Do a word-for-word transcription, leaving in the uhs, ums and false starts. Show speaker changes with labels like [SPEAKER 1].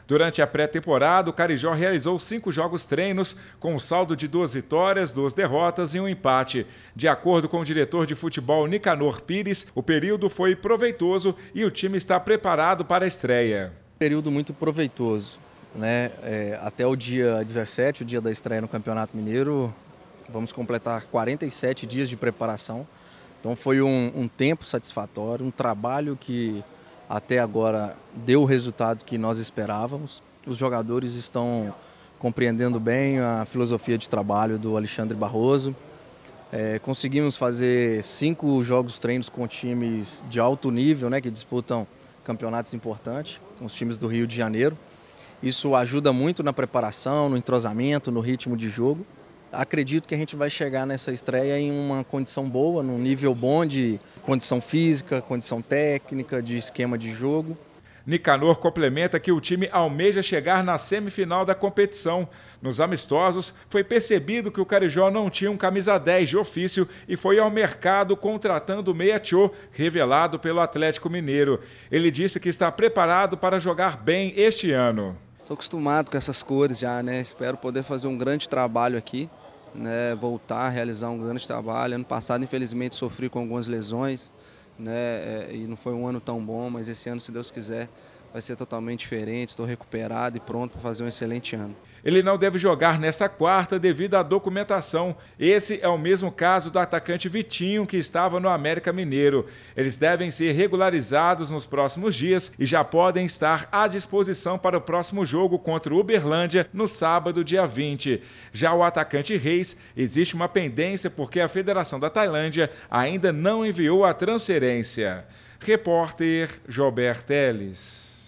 [SPEAKER 1] Durante a pré-temporada, o Carijó realizou cinco jogos treinos, com um saldo de duas vitórias, duas derrotas e um empate. De acordo com o diretor de futebol Nicanor Pires, o período foi proveitoso e o time está preparado para a estreia.
[SPEAKER 2] Período muito proveitoso, né? É, até o dia dezessete, o dia da estreia no Campeonato Mineiro, vamos completar quarenta e sete dias de preparação. Então foi um, um tempo satisfatório, um trabalho que até agora deu o resultado que nós esperávamos. Os jogadores estão compreendendo bem a filosofia de trabalho do Alexandre Barroso. É, conseguimos fazer cinco jogos treinos com times de alto nível, né, que disputam campeonatos importantes, com os times do Rio de Janeiro. Isso ajuda muito na preparação, no entrosamento, no ritmo de jogo. Acredito que a gente vai chegar nessa estreia em uma condição boa, num nível bom de condição física, condição técnica, de esquema de jogo.
[SPEAKER 1] Nicanor complementa que o time almeja chegar na semifinal da competição. Nos amistosos, foi percebido que o Carijó não tinha um camisa dez de ofício e foi ao mercado contratando o Meia Tchô, revelado pelo Atlético Mineiro. Ele disse que está preparado para jogar bem este ano.
[SPEAKER 3] Estou acostumado com essas cores já, né? Espero poder fazer um grande trabalho aqui, né? Voltar a realizar um grande trabalho. Ano passado, infelizmente, sofri com algumas lesões, né? E não foi um ano tão bom, mas esse ano, se Deus quiser, vai ser totalmente diferente. Estou recuperado e pronto para fazer um excelente ano.
[SPEAKER 1] Ele não deve jogar nesta quarta devido à documentação. Esse é o mesmo caso do atacante Vitinho, que estava no América Mineiro. Eles devem ser regularizados nos próximos dias e já podem estar à disposição para o próximo jogo contra o Uberlândia no sábado, dia vinte. Já o atacante Reis, existe uma pendência porque a Federação da Tailândia ainda não enviou a transferência. Repórter Jober Teles.